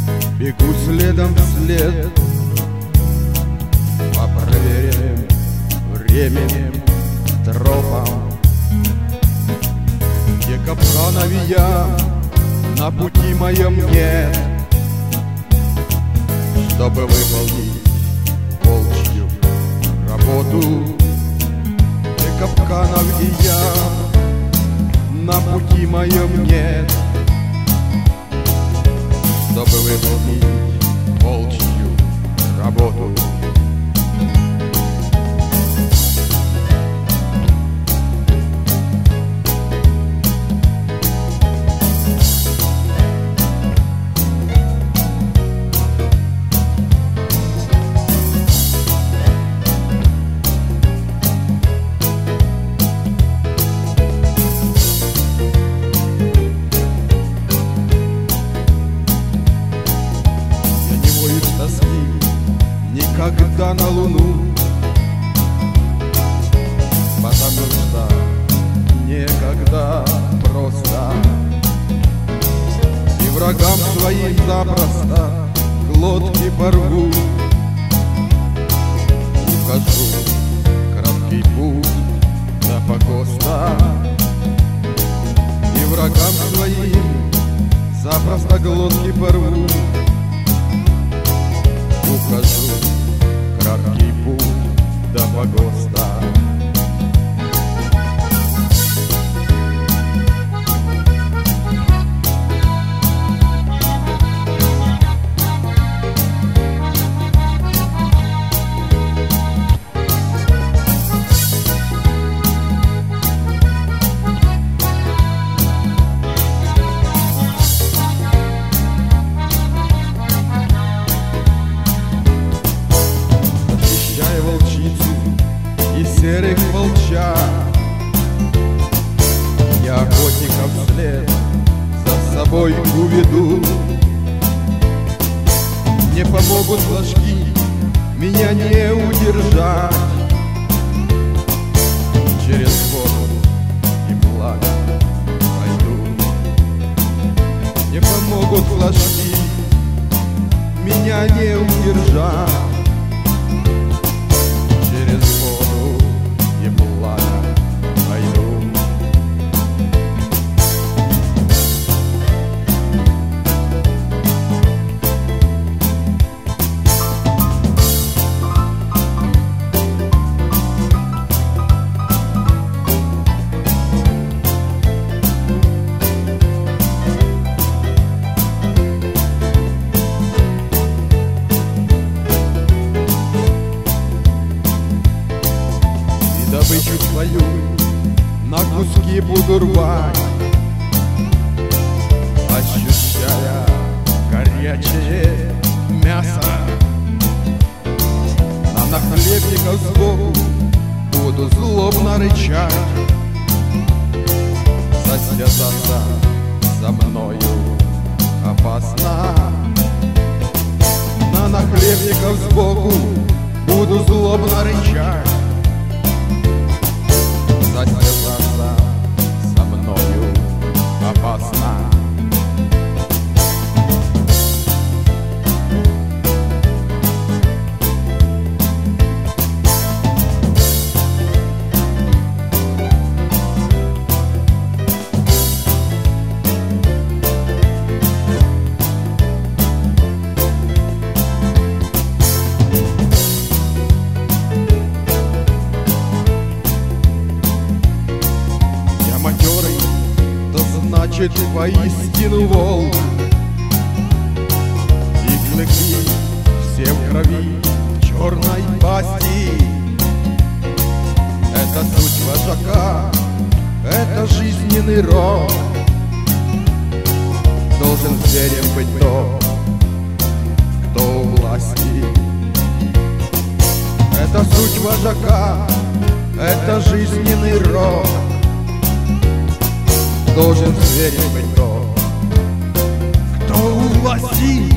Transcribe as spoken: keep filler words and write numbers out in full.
бегу следом вслед по проверенным временем тропам, где капканов я на пути моем нет, чтобы выполнить волчью работу. Где капканов и я на пути моем нет, чтобы выполнить волчью работу. Никогда на луну, потому что некогда просто, и врагам своим запросто глотки порву. Укажу краткий путь до погоста, и врагам своим запросто глотки порву. Укажу краткий путь до погоста. Серых волчат я охотников вслед за собой уведу. Не помогут флажки, меня не удержать. Через воду и пламя пойду. Не помогут флажки, меня не удержать. Через воду и пламя пойду. Добычу свою на куски буду рвать, ощущая горячее мясо. А на хлебников сбоку буду злобно рычать. Состязаться со мною опасно. На нахлебников сбоку буду злобно рычать. Состязаться со мною опасно. Значит, поистину волк, и клыки все в крови черной пасти. Это суть вожака, это жизненный рок. Должен зверем быть тот, кто у власти. Это суть вожака, это жизненный рок. Должен зверем быть тот, кто у власти.